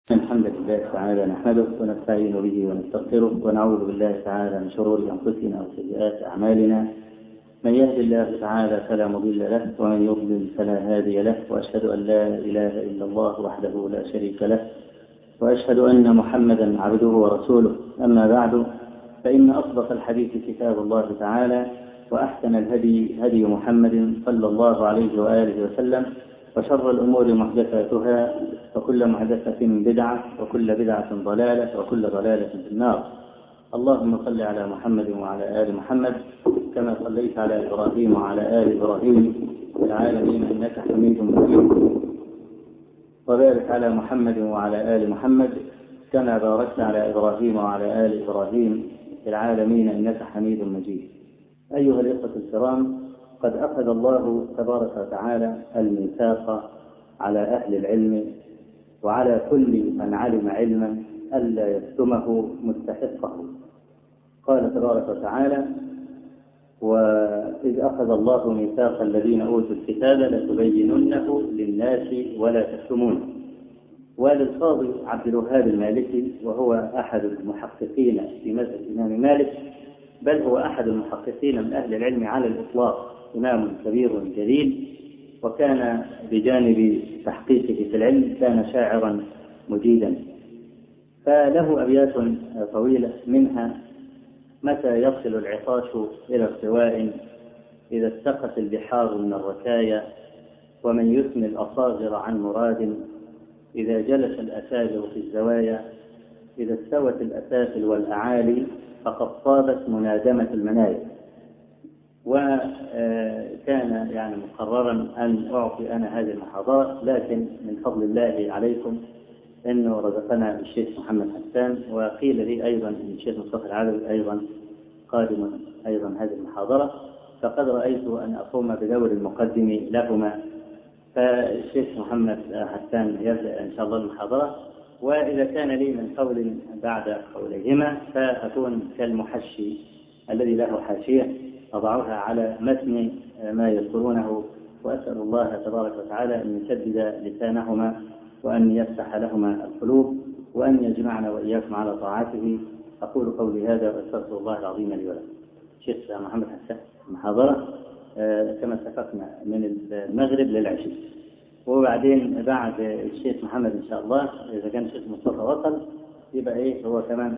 الحمد لله تعالى نحمده ونستعين به ونستغفره ونعوذ بالله تعالى من شرور أنفسنا وسيئات أعمالنا. من يهد الله تعالى فلا مضل له ومن يضلل فلا هادي له، وأشهد أن لا إله إلا الله وحده لا شريك له، وأشهد أن محمدا عبده ورسوله. أما بعد، فإن أصدق الحديث كتاب الله تعالى، وأحسن الهدي هدي محمد صلى الله عليه وآله وسلم، وشر الأمور محدثاتها، وكل محدثة بدعة، وكل بدعة ضلالة، وكل ضلالة في النار. اللهم صل على محمد وعلى آل محمد كما صليت على إبراهيم وعلى آل إبراهيم في العالمين إنك حميد مجيد، وبارك على محمد وعلى آل محمد كما باركت على إبراهيم وعلى آل إبراهيم في العالمين إنك حميد مجيد. أيها الإخوة الكرام، قد أخذ الله تبارك وتعالى الميثاق على أهل العلم وعلى كل من علم علما ألا يكتمه مستحقه. قال تبارك وتعالى: وإذ أخذ الله ميثاق الذين أوتوا الكتاب لتبيننه للناس ولا تكتمونه. وللقاضي عبد الوهاب المالكي، وهو أحد المحققين في مذهب الإمام مالك، بل هو أحد المحققين من أهل العلم على الإطلاق، إمام كبير جليل، وكان بجانب تحقيقه في العلم كان شاعرا مجيدا. فله أبيات طويلة، منها: متى يصل العطاش إلى ارتواء، إذا استقت البحار من الركايا، ومن يثني الأصاغر عن مراد، إذا جلس الأساجر في الزوايا، إذا استوت الأسافل والأعالي، فقد طابت منادمة المنايا. وكان مقررا أن أعطي أنا هذه المحاضرة، لكن من فضل الله عليكم أنه رزقنا الشيخ محمد حسان، وقيل لي أيضا أن الشيخ مصطفى العلوي أيضا قادم أيضا هذه المحاضرة، فقد رأيت أن أقوم بدور المقدم لهما. فالشيخ محمد حسان يبدأ إن شاء الله المحاضرة، وإذا كان لي من قول بعد قوليهما فأكون كالمحشي الذي له حاشية أضعها على متن ما يذكرونه، وأسأل الله تبارك وتعالى أن يسدد لسانهما، وأن يفتح لهما القلوب، وأن يجمعنا وإياكم على طاعته. أقول قولي هذا وأستغفر الله العظيم لي ولكم. شيخ محمد حسان، المحاضرة كما اتفقنا من المغرب للعشاء، وبعدين بعد الشيخ محمد إن شاء الله إذا كان الشيخ مصطفى وصل يبقى هو كمان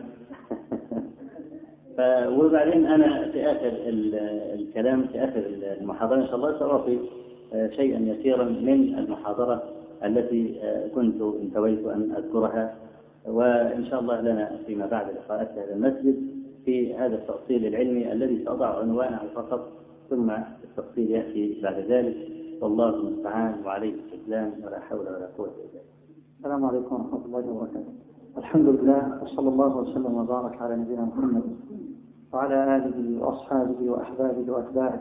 وبعدين أنا في آخر الكلام، في آخر المحاضرة إن شاء الله سأعطي شيئا يسيرا من المحاضرة التي كنت انتويت أن أذكرها، وإن شاء الله لنا فيما بعد لقاءات هذا المسجد في هذا التفصيل العلمي الذي سأضع عنوانه فقط، ثم التفصيل يأتي بعد ذلك، والله المستعان وعليه السلام، ولا حول ولا قوة إلا بالله. السلام عليكم ورحمة الله وبركاته. الحمد لله، وصلى الله وسلم وبارك على نبينا محمد وعلى آله وأصحابه وأحبابه وأتباعه،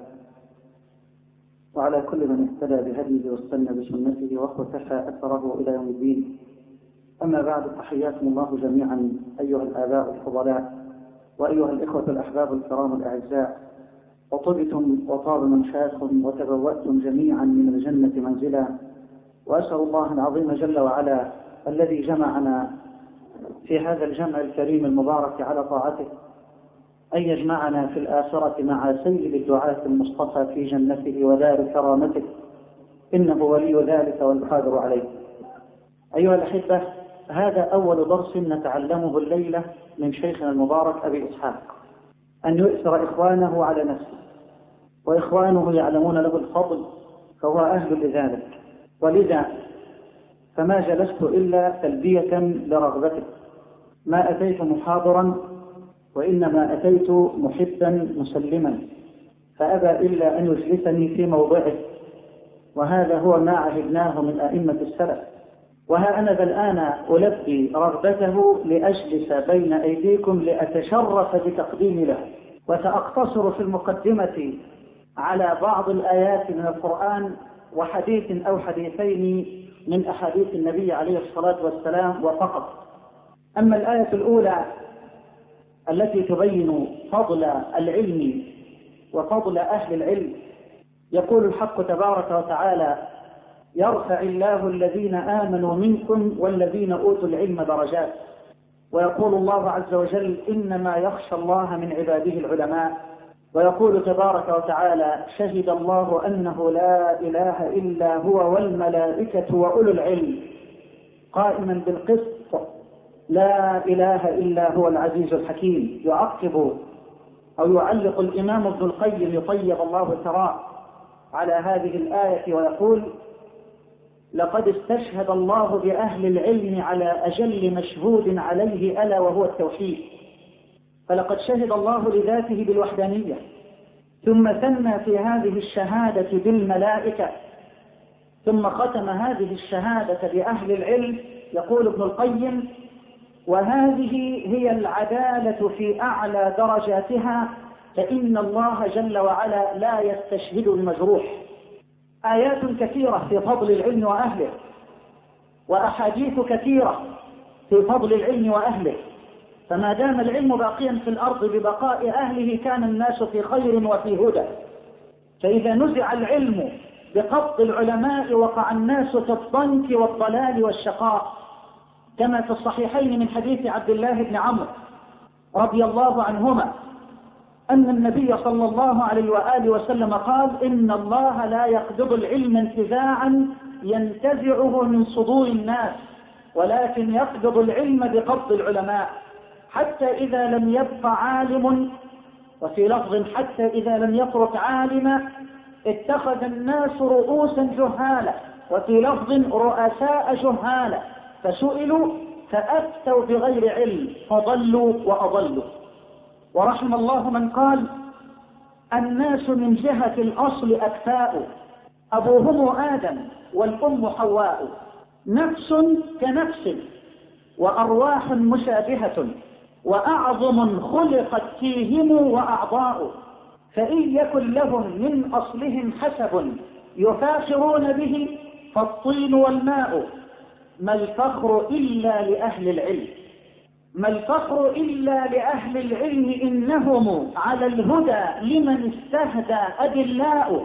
وعلى كل من اهتدى بهديه واستنى بسنته واقتفى أثره إلى يوم الدين. أما بعد، تحياكم الله جميعا أيها الآباء الفضلاء، وأيها الإخوة الأحباب الكرام الأعزاء، وطبتم وطاب منشاكم وتبوأتم جميعا من الجنة منزلا. وأسأل الله العظيم جل وعلا الذي جمعنا في هذا الجمع الكريم المبارك على طاعته أن يجمعنا في الآخرة مع سيد الدعاة المصطفى في جنته ودار كرامته، إنه ولي ذلك والقادر عليه. أيها الأحبة، هذا أول درس نتعلمه الليلة من شيخنا المبارك أبي إسحاق، أن يؤثر إخوانه على نفسه، وإخوانه يعلمون له الفضل فهو أهل لذلك، ولذا فما جلست إلا تلبية لرغبته، ما أتيت محاضرا وإنما أتيت محبا مسلما، فأبى إلا أن يجلسني في موضعه، وهذا هو ما عهدناه من أئمة السلف. وها أنا الآن ألبي رغبته لأجلس بين أيديكم لأتشرف بتقديم له، وسأقتصر في المقدمة على بعض الآيات من القرآن وحديث أو حديثين من أحاديث النبي عليه الصلاة والسلام وفقط. أما الآية الأولى التي تبين فضل العلم وفضل أهل العلم، يقول الحق تبارك وتعالى: يرفع الله الذين آمنوا منكم والذين أوتوا العلم درجات. ويقول الله عز وجل إنما يخشى الله من عباده العلماء. ويقول تبارك وتعالى شهد الله أنه لا إله إلا هو والملائكة وأولو العلم قائما بالقسط لا إله إلا هو العزيز الحكيم. يعقب أو يعلق الإمام ابن القيم يطيب الله ثراه على هذه الآية ويقول لقد استشهد الله بأهل العلم على أجل مشهود عليه ألا وهو التوحيد. فلقد شهد الله لذاته بالوحدانية، ثم ثنى في هذه الشهادة بالملائكة، ثم ختم هذه الشهادة بأهل العلم. يقول ابن القيم وهذه هي العدالة في أعلى درجاتها، فإن الله جل وعلا لا يستشهد المجروح. آيات كثيرة في فضل العلم وأهله، وأحاديث كثيرة في فضل العلم وأهله. فما دام العلم باقيا في الأرض ببقاء أهله كان الناس في خير وفي هدى. فإذا نزع العلم بقبض العلماء وقع الناس في الضنك والضلال والشقاء، كما في الصحيحين من حديث عبد الله بن عمرو رضي الله عنهما أن النبي صلى الله عليه وآله وسلم قال إن الله لا يقبض العلم انتزاعا ينتزعه من صدور الناس، ولكن يقبض العلم بقبض العلماء، حتى إذا لم يبق عالم، وفي لفظ حتى إذا لم يترك عالما اتخذ الناس رؤوسا جهالا، وفي لفظ رؤساء جهالا، فسئلوا فأفتوا بغير علم فضلوا وأضلوا. ورحم الله من قال الناس من جهة الأصل أكفاء، أبوهم آدم والأم حواء، نفس كنفس وأرواح مشابهة، وأعظم خلقت فيهم وأعضاء، فإن يكن لهم من أصلهم حسب يفاخرون به فالطين والماء، ما الفخر إلا لأهل العلم، ما الفخر إلا لأهل العلم، إنهم على الهدى لمن استهدى أدلاء،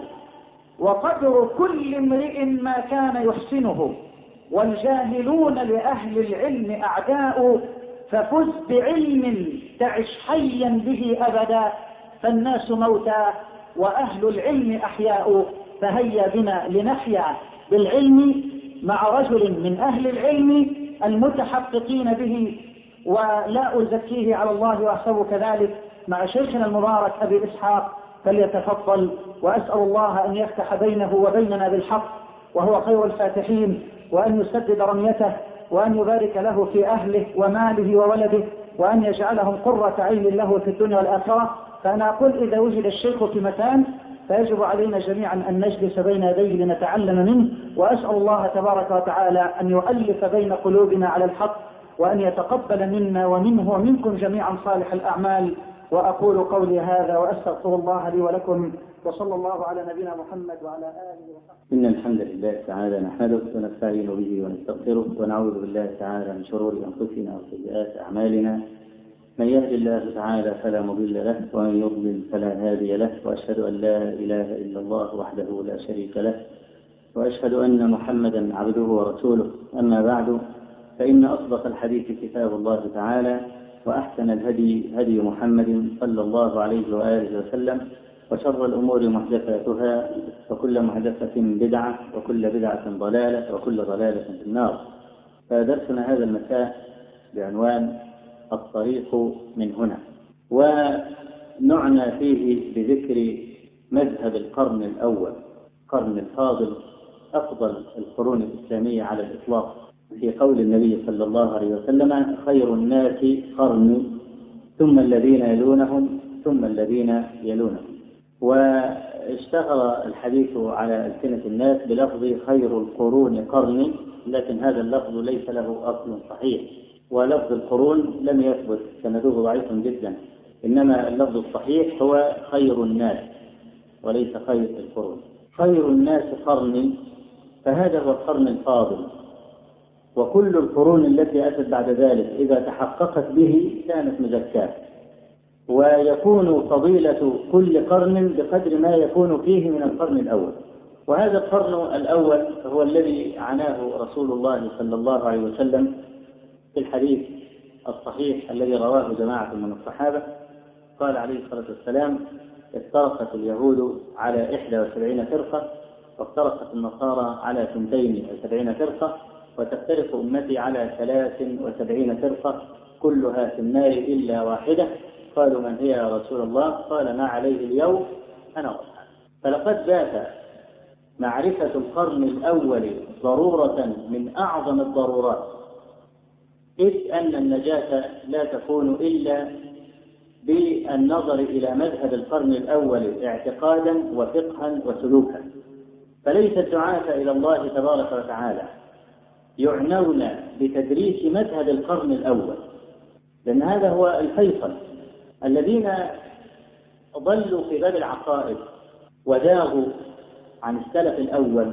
وقدر كل امرئ ما كان يحسنه، والجاهلون لأهل العلم أعداء، ففز بعلم تعش حيا به أبدا، فالناس موتى وأهل العلم أحياء، فهيا بنا لنحيا بالعلم مع رجل من أهل العلم المتحققين به، ولا أزكيه على الله وأحسبه كذلك، مع شيخنا المبارك أبي إسحاق، فليتفضل. وأسأل الله أن يفتح بينه وبيننا بالحق وهو خير الفاتحين، وأن يسدد رميته، وأن يبارك له في أهله وماله وولده، وأن يجعلهم قرة عين له في الدنيا والآخرة. فأنا أقول إذا وجد الشيخ في مكان فيجب علينا جميعا أن نجلس بين يديه لنتعلم منه. وأسأل الله تبارك وتعالى أن يؤلف بين قلوبنا على الحق، وأن يتقبل منا ومنه ومنكم جميعا صالح الأعمال. وأقول قولي هذا وأستغفر الله لي ولكم، وصلى الله على نبينا محمد وعلى آله وصحبه. إن الحمد لله تعالى نحمده ونستعين به ونستغفره، ونعوذ بالله تعالى من شرور أنفسنا وسيئات أعمالنا. من يهد الله تعالى فلا مضل له، ومن يضلل فلا هادي له، وأشهد أن لا إله إلا الله وحده لا شريك له، وأشهد أن محمدا عبده ورسوله. أما بعد، فإن أصدق الحديث كتاب الله تعالى، وأحسن الهدي هدي محمد صلى الله عليه وآله وسلم، وشر الأمور محدثاتها، وكل محدثة بدعة، وكل بدعة ضلالة، وكل ضلالة في النار. فدرسنا هذا المساء بعنوان الطريق من هنا، ونعنى فيه بذكر مذهب القرن الأول، قرن الفاضل، أفضل القرون الإسلامية على الإطلاق، في قول النبي صلى الله عليه وسلم خير الناس قرني ثم الذين يلونهم ثم الذين يلونهم. واشتهر الحديث على ألسنة الناس بلفظ خير القرون قرني، لكن هذا اللفظ ليس له أصل صحيح، ولفظ القرون لم يثبت، سنده ضعيف جدا، إنما اللفظ الصحيح هو خير الناس وليس خير القرون. خير الناس قرني، فهذا هو القرن الفاضل، وكل القرون التي أتت بعد ذلك إذا تحققت به كانت مزكاة، ويكون فضيلة كل قرن بقدر ما يكون فيه من القرن الأول. وهذا القرن الأول هو الذي عناه رسول الله صلى الله عليه وسلم في الحديث الصحيح الذي رواه جماعة من الصحابة. قال عليه الصلاة والسلام: افترقت اليهود على 71 فرقة، وافترقت النصارى على 72 فرقة، وتفترق أمتي على 73 فرقة، كلها في النار إلا واحدة. قالوا: من هي يا رسول الله؟ قال: ما عليه اليوم أنا وأصحابي. فلقد بات معرفة القرن الأول ضرورة من أعظم الضرورات، إذ أن النجاة لا تكون إلا بالنظر إلى مذهب القرن الأول اعتقادا وفقها وسلوكا. فليس الدعاة إلى الله تبارك وتعالى يعنون بتدريس مذهب القرن الأول، لأن هذا هو الفيصل. الذين ضلوا في باب العقائد وزاغوا عن السلف الأول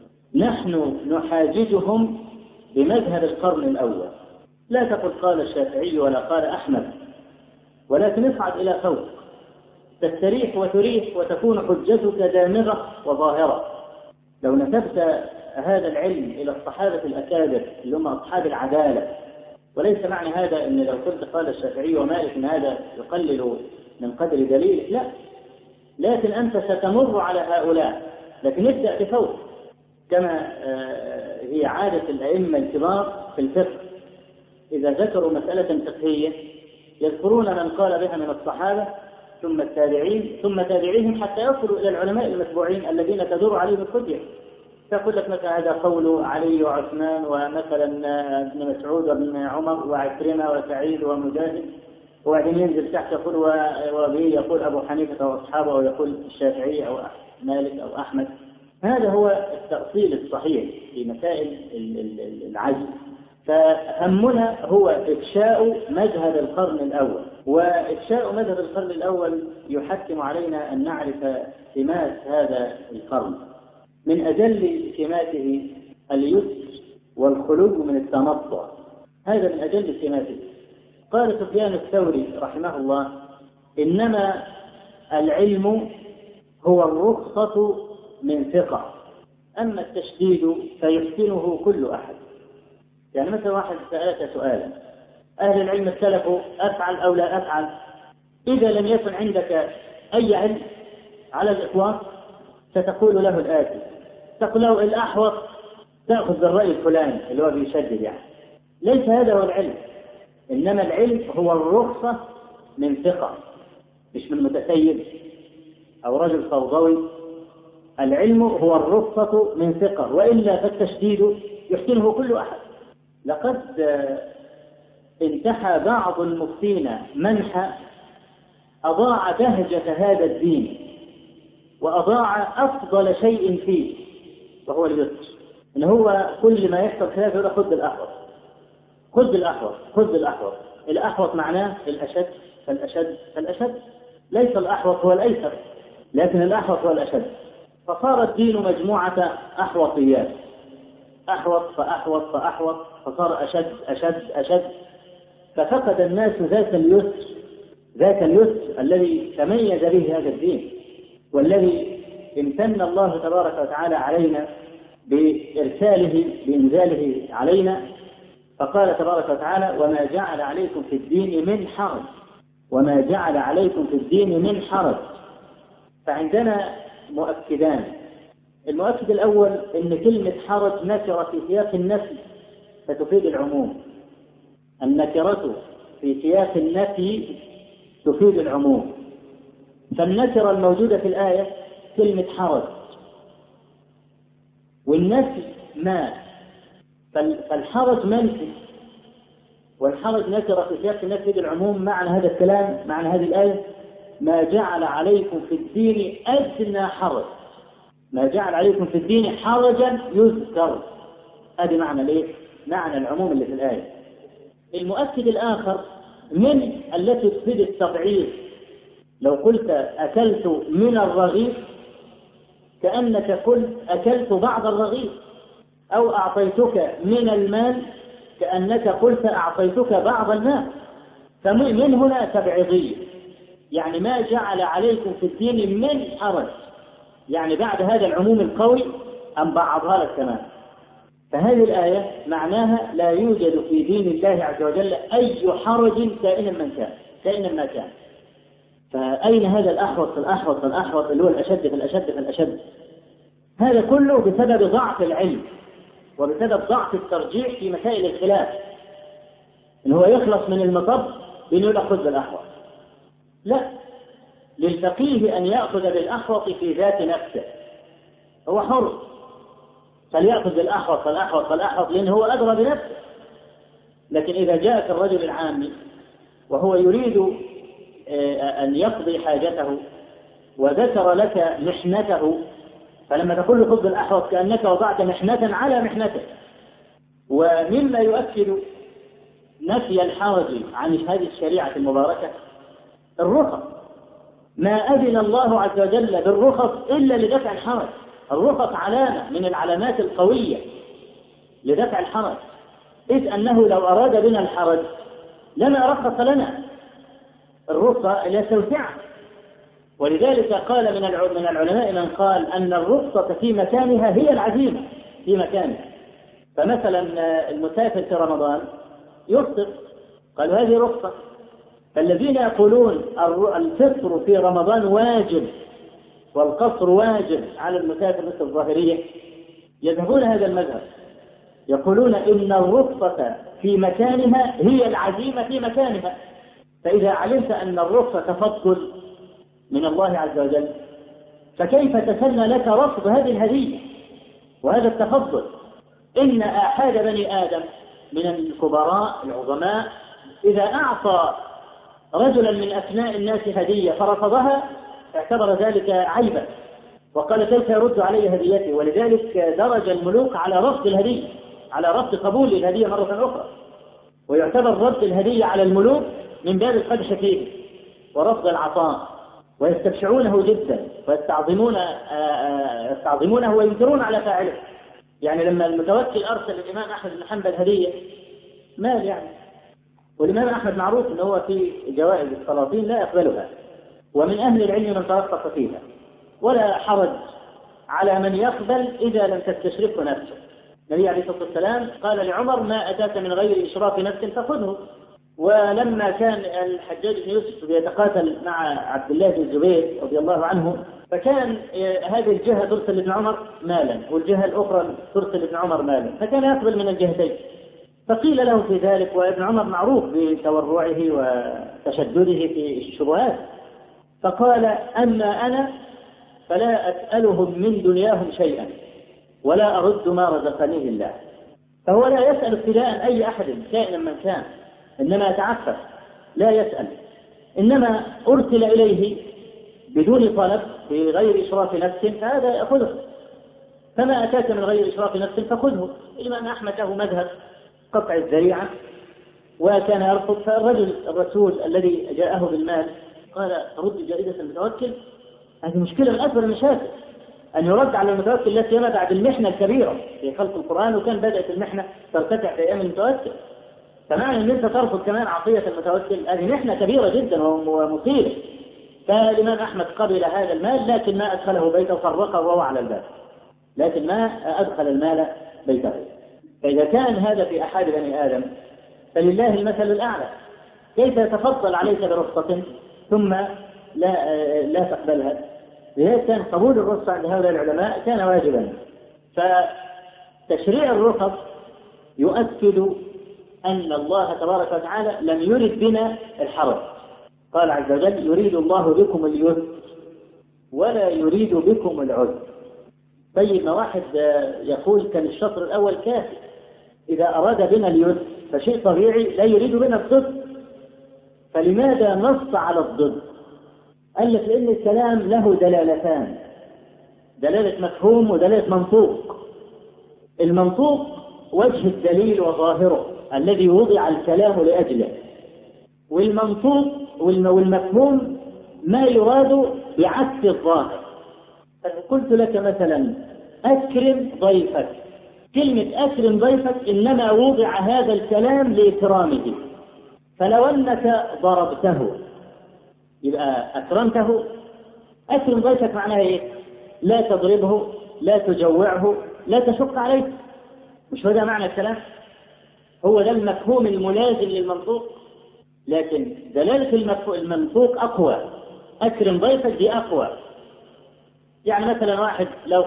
نحن نحاججهم بمذهب القرن الأول. لا تقل قال الشافعي ولا قال أحمد، ولكن اصعد إلى فوق، تستريح وتريح وتكون حجتك دامغة وظاهرة. لو نسبت هذا العلم إلى الصحابة الأكابر اللي هم أصحاب العدالة، وليس معنى هذا أن لو كنت قال الشافعي ومالك أن هذا يقلل من قدر دليل، لا، لكن أنت ستمر على هؤلاء، لكن ابدأ بفوق، كما هي عادة الأئمة الكبار في الفقه. إذا ذكروا مسألة فقهية يذكرون من قال بها من الصحابة ثم التابعين ثم تابعيهم حتى يصلوا إلى العلماء المتبوعين الذين تدور عليهم الحجة. فيقول لك مثلا هذا قول علي وعثمان ومثلا ابن مسعود وابن عمر وعكرمة وسعيد ومجاهد، وبعدين ينزل تحت يقول وبه يقول أبو حنيفة وأصحابه ويقول الشافعي أو مالك أو أحمد. هذا هو التأصيل الصحيح في مسائل العجز. فهمنا هو إفشاء مذهب القرن الأول، وإفشاء مذهب القرن الأول يحتم علينا أن نعرف سمات هذا القرن. من أجل سماته اليسر والخلو من التنطع، هذا من أجل سماته. قال سفيان الثوري رحمه الله: إنما العلم هو الرخصة من ثقة، أما التشديد فيحسنه كل أحد. يعني مثلا واحد سألك سؤالا، أهل العلم اختلفوا أفعل أو لا أفعل، إذا لم يكن عندك أي علم على الإطلاق ستقول له الآتي: تقول له الأحوط تأخذ بالرأي الفلاني اللي هو بيشدد. يعني ليس هذا هو العلم، إنما العلم هو الرخصة من ثقة، مش من متسيب أو رجل فوضوي. العلم هو الرخصة من ثقة، وإلا فالتشديد يحسنه كل أحد. لقد انتحى بعض المفتين منحى أضاع بهجة هذا الدين وأضاع أفضل شيء فيه، وهو اليسر. إن هو كل ما يحصل خلاف يقول خذ بالأحوط، خذ بالأحوط، خذ بالأحوط. الأحوط معناه الأشد فالأشد فالأشد، ليس الأحوط هو الأيسر، لكن الأحوط هو الأشد. فصار الدين مجموعة أحوطيات، أحوط فأحوط فأحوط، فصار أشد أشد أشد. ففقد الناس ذاك اليسر الذي تميز به هذا الدين، والذي امتن الله تبارك وتعالى علينا بإنزاله علينا. فقال تبارك وتعالى: وما جعل عليكم في الدين من حرج، وما جعل عليكم في الدين من حرج. فعندنا مؤكدان. المؤكد الأول أن كلمة حرج نكرة في سياق النفي فتفيد العموم. النكرة في سياق النفي تفيد العموم، فالنكرة الموجودة في الآية كلمة حرج، والنفي ما، فالحرج منفي والحرج نكرة في سياق النفي تفيد العموم. معنى هذا الكلام، معنى هذه الآية: ما جعل عليكم في الدين أدنى حرج، ما جعل عليكم في الدين حرجا يذكر. هذه معنى ليه؟ معنى العموم اللي في الآية. المؤكد الآخر من التي تفيد التضعيف. لو قلت أكلت من الرغيف كأنك قلت أكلت بعض الرغيف، أو أعطيتك من المال كأنك قلت أعطيتك بعض المال. فمن هنا تبعيضية، يعني ما جعل عليكم في الدين من حرج، يعني بعد هذا العموم القوي أن بعضها لك كمان. فهذه الآية معناها لا يوجد في دين الله عز وجل أي حرج كائنا ما كان. فأين هذا الأحوط اللي هو الأشد؟ هذا كله بسبب ضعف العلم وبسبب ضعف الترجيح في مسائل الخلاف، إن هو يخلص من المطب بأنه يأخذ بالأحوط. لا، للفقيه أن يأخذ بالأحوط في ذات نفسه، هو حر، فليأخذ بالأحوط لأنه هو أدرى بنفسه. لكن إذا جاءك الرجل العامي وهو يريد أن يقضي حاجته وذكر لك محنته، فلما تقول له خذ بالأحوط كأنك وضعت محنة على محنته. ومما يؤكد نفي الحرج عن هذه الشريعة المباركة الرخص. ما أذن الله عز وجل بالرخص إلا لدفع الحرج. الرخص علامة من العلامات القوية لدفع الحرج، إذ أنه لو أراد بنا الحرج لما رخص لنا. الرخصة لا توسع، ولذلك قال من العلماء من قال أن الرخصة في مكانها هي العزيمة في مكانها. فمثلا المسافر في رمضان يفطر، قالوا هذه رخصة. فالذين يقولون الفطر في رمضان واجب والقصر واجب على المسافر مثل الظاهرية يذهبون هذا المذهب، يقولون إن الرخصة في مكانها هي العزيمة في مكانها. فإذا علمت أن الرخصة تفضل من الله عز وجل، فكيف تسنى لك رفض هذه الهدية وهذا التفضل؟ إن آحاد بني آدم من الكبراء العظماء إذا أعطى رجلا من أثناء الناس هدية فرفضها اعتبر ذلك عيبا، وقال كيف يرد علي هديتي. ولذلك درج الملوك على رفض الهدية، على رفض قبول الهدية مرة أخرى، ويعتبر رفض الهدية على الملوك من باب القدح فيه ورفض العطاء، ويستبشعونه جدا ويستعظمونه وينكرون على فاعله. يعني لما المتوكل أرسل الإمام أحمد بن حنبل هدية مال يعني، والإمام أحمد معروف أنه هو في جوائز السلاطين لا يقبلها، ومن أهل العلم من ترخص فيها، ولا حرج على من يقبل إذا لم تستشرفه نفسه. النبي عليه الصلاة والسلام قال لعمر ما أتاك من غير إشراف نفس فخذه. ولما كان الحجاج بن يوسف بيتقاتل مع عبد الله بن الزبير رضي الله عنه، فكان هذه الجهة ترسل لابن عمر مالا والجهة الأخرى ترسل لابن عمر مالا، فكان يقبل من الجهتين. فقيل له في ذلك، وابن عمر معروف بتورعه وتشدده في الشبهات، فقال أما أنا فلا أسألهم من دنياهم شيئا ولا أرد ما رزقنيه الله. فهو لا يسأل ابتداء أي أحد كائنا من كان، إنما يتعفف لا يسأل، إنما أرسل إليه بدون طلب بغير إشراف نفس فهذا يأخذه. فما أتاك من غير إشراف نفس فخذه. الإمام أحمد له مذهب قطع الذريعة وكان يرفض. فالرجل الرسول الذي جاءه بالمال قال رد جائزة المتوكل. هذه مشكلة من أكبر المشاكل أن يرد على المتوكل، لا سيما بعد المحنة الكبيرة في خلق القرآن، وكان بدأت المحنة ترتفع في أيام المتوكل. فمعنى أن أنت ترفض كمان عطية المتوكل هذه محنة كبيرة جدا ومصيبة. فالإمام أحمد قبل هذا المال لكن ما أدخله بيته وفرقه وهو على الباب، لكن ما أدخل المال بيته. فإذا كان هذا في أحد بني آدم فلله المثل الأعلى. كيف يتفضل عليك برخصة ثم لا تقبلها؟ لذلك كان قبول الرخصة عند هؤلاء العلماء كان واجبا. فتشريع الرخص يؤكد أن الله تبارك وتعالى لم يرد بنا الحرج. قال عز وجل يريد الله بكم اليسر ولا يريد بكم العسر. طيب ما واحد يقول كان الشطر الأول كافي، إذا أراد بنا اليسر فشيء طبيعي لا يريد بنا الضد، فلماذا نص على الضد؟ قال لك لأن الكلام له دلالتان، دلالة مفهوم ودلالة منطوق. المنطوق وجه الدليل وظاهره الذي وضع الكلام لأجله، والمنطوق والمفهوم ما يراد بعكس الظاهر. قلت لك مثلا أكرم ضيفك، كلمة أكرم ضيفك إنما وضع هذا الكلام لإكرامه، فلو أنك ضربته يبقى أكرمته. أكرم ضيفك معناها إيه؟ لا تضربه، لا تجوعه، لا تشق عليه. مش هو ده معنى الكلام؟ هو ده المفهوم الملازم للمنطوق. لكن دلالة المنطوق أقوى. أكرم ضيفك دي أقوى. يعني مثلا واحد لو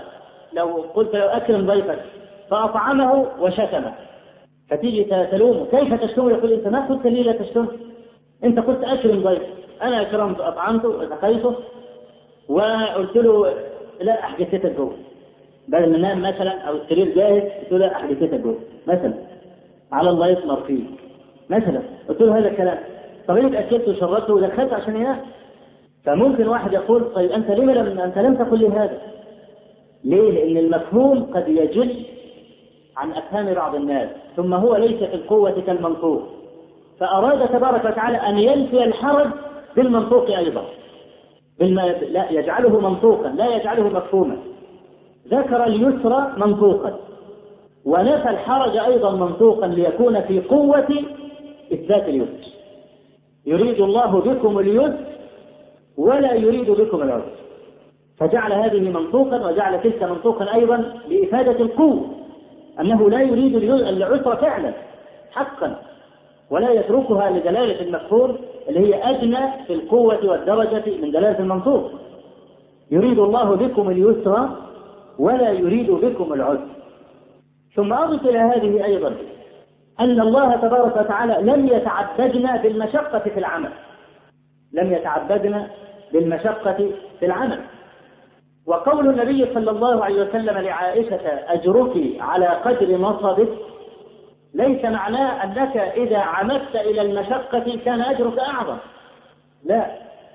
قلت لو أكرم ضيفك فأطعمه وشتمه، فتيجي تلومه كيف تشتمه؟ يقول أنت ما قلت لي لا تشتمه، أنت قلت أكرم ضيفك. أنا أكرمت أطعمته وسقيته وقلت له لا أحجزتك جوه، بدل ما ننام مثلا أو السرير جاهز قلت له لا أحجزتك جوه مثلا، على الله يثمر فيه مثلا، قلت له هذا الكلام. طب انت اكلته وشربته ودخلته عشان ينام. فممكن واحد يقول طيب انت لم تقل لي هذا؟ ليه؟ لان المفهوم قد يجل عن افهام بعض الناس، ثم هو ليس في القوة كالمنطوق، فاراد تبارك وتعالى ان ينفي الحرج بالمنطوق ايضا، لا يجعله منطوقا لا يجعله مفهوما. ذكر اليسر منطوقا ونفى الحرج أيضا منطوقا ليكون في قوة إثبات اليسر. يريد الله بكم اليسر ولا يريد بكم العسر، فجعل هذه منطوقا وجعل تلك منطوقا أيضا لإفادة القوة، أنه لا يريد العسر فعلا حقا، ولا يتركها لدلالة المفهوم اللي هي أدنى في القوة والدرجة من دلالة المنطوق. يريد الله بكم اليسر ولا يريد بكم العسر. ثم أضف إلى هذه أيضا أن الله تبارك وتعالى لم يتعبدنا بالمشقة في العمل، لم يتعبدنا بالمشقة في العمل. وقول النبي صلى الله عليه وسلم لعائشة أجرك على قدر نصبك ليس معناه أنك إذا عمدت إلى المشقة كان أجرك أعظم، لا،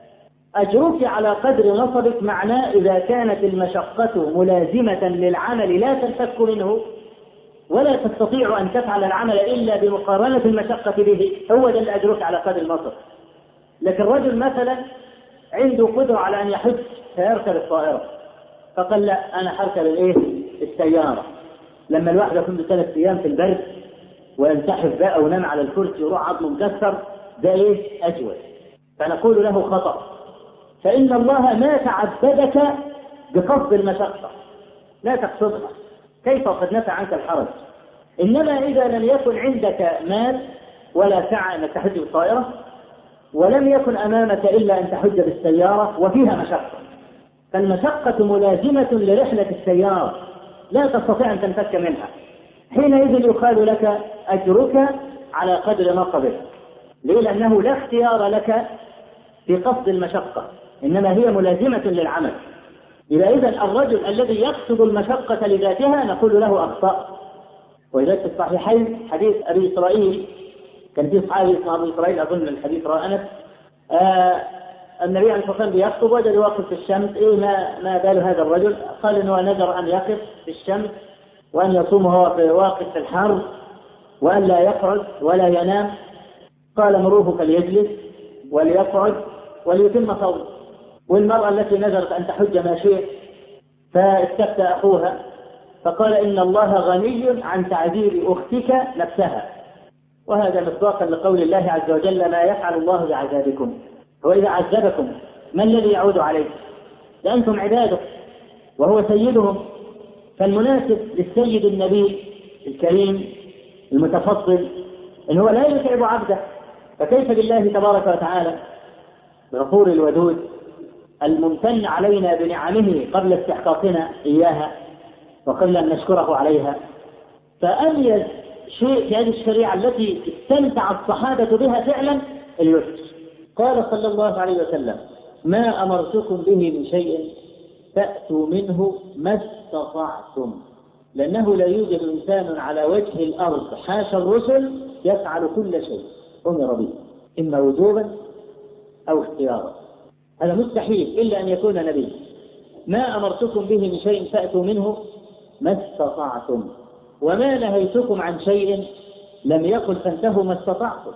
أجرك على قدر نصبك معناه إذا كانت المشقة ملازمة للعمل لا تنفك منه ولا تستطيع أن تفعل العمل إلا بمقارنة المشقة به، هو ده اللي أجرك على قدر النصب. لكن رجل مثلا عنده قدرة على أن يحج فيركب الطائرة، فقال لا أنا حركب السيارة، لما الواحد يكون 3 أيام في البرد وينسحب بقى ونام على الكرسي ويروح عظمه مكسر، ده أجود. فنقول له خطأ، فإن الله ما تعبدك بقصد المشقة، لا تقصدها، كيف قد نفع عنك الحرج. إنما إذا لم يكن عندك مال ولا سعى أن تحج بالطائرة، ولم يكن أمامك إلا أن تحج بالسيارة وفيها مشقة، فالمشقة ملازمة لرحلة السيارة لا تستطيع أن تنفك منها، حينئذ يقال لك أجرك على قدر نصبك. ليه؟ لأنه لا اختيار لك في قصد المشقة، إنما هي ملازمة للعمل. إذن الرجل الذي يقصد المشقة لذاتها نقول له أخطأ. وإذا في الصحيحين حديث أبي إسرائيل، كان في صحابي اسمه أبي إسرائيل أظن الحديث رواه أنس، النبي عليه الصلاة والسلام بيخطب وجد واقف في الشمس، ما بال هذا الرجل؟ قال إنه نذر أن يقف في الشمس وأن يصوم وهو واقف في الحر وأن لا يقعد ولا ينام. قال مروه فليجلس وليقعد وليتم صومه. والمرأة التي نذرت أن تحج ماشية فاستفتى أخوها فقال إن الله غني عن تعذيب أختك نفسها، وهذا مصداقا لقول الله عز وجل ما يفعل الله بعذابكم، وإذا عذبكم ما الذي يعود عليه؟ لأنتم عباده وهو سيدهم، فالمناسب للسيد النبي الكريم المتفضل إن هو لا يتعب عبده، فكيف بالله تبارك وتعالى الغفور الودود الممتن علينا بنعمه قبل استحقاقنا إياها وقبل أن نشكره عليها. فأميز شيء في هذه الشريعة التي استمتع الصحابة بها فعلا اليسر. قال صلى الله عليه وسلم ما أمرتكم به من شيء فأتوا منه ما استطعتم، لأنه لا يوجد إنسان على وجه الأرض حاشا الرسل يفعل كل شيء أمر به إما وجوبا أو اختيارا، هذا مستحيل إلا أن يكون نبي. ما أمرتكم به من شيء فأتوا منه ما استطعتم، وما نهيتكم عن شيء لم يقل فانتهوا ما استطعتم،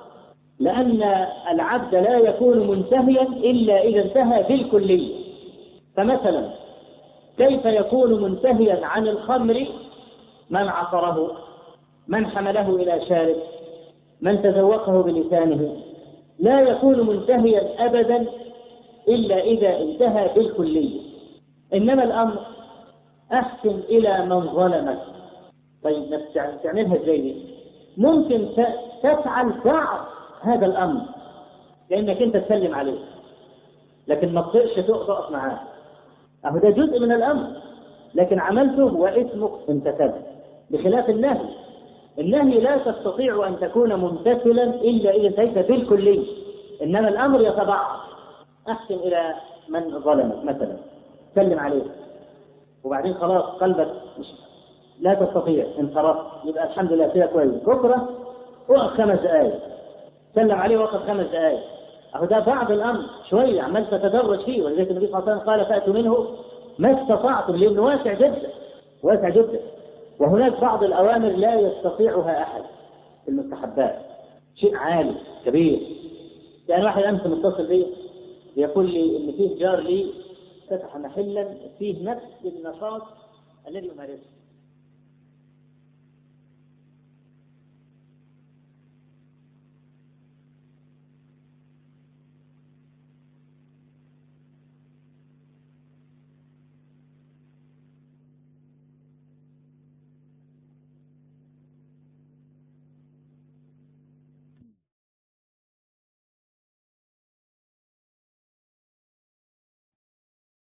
لأن العبد لا يكون منتهيا إلا إذا انتهى بالكلية. فمثلا كيف يكون منتهيا عن الخمر من عصره، من حمله إلى شارب، من تذوقه بلسانه؟ لا يكون منتهيا أبدا إلا إذا انتهى بالكلية. إنما الأمر أحسن إلى من ظلمك. طيب تعملها إزاي دي؟ ممكن تفعل بعض هذا الأمر لأنك أنت تسلم عليه، لكن ما تطيقش تقف معاه. أهو ده جزء من الأمر، لكن عملته واسمك امتثل، بخلاف النهي. النهي لا تستطيع أن تكون ممتثلا إلا إذا انتهيت بالكلية، إنما الأمر يتبعض. أحسن إلى من ظلمك مثلا، سلم عليه، وبعدين خلاص قلبك لا تستطيع، انصرفت، يبقى الحمد لله كده كويس. بكرة وقف 5 دقائق، سلم عليه وقف 5 دقائق. أهو ده بعض الأمر، شوية عمال تتدرج فيه. ولذلك النبي صلى الله عليه وسلم قال فأتوا منه ما استطعتم، لأنه واسع جدا واسع جدا. وهناك بعض الأوامر لا يستطيعها أحد في المستحبات، شيء عالي كبير. يعني واحد أمس متصل بي يقول لي إن فيه جار لي فتح محلا فيه نفس النشاط الذي يمارسه،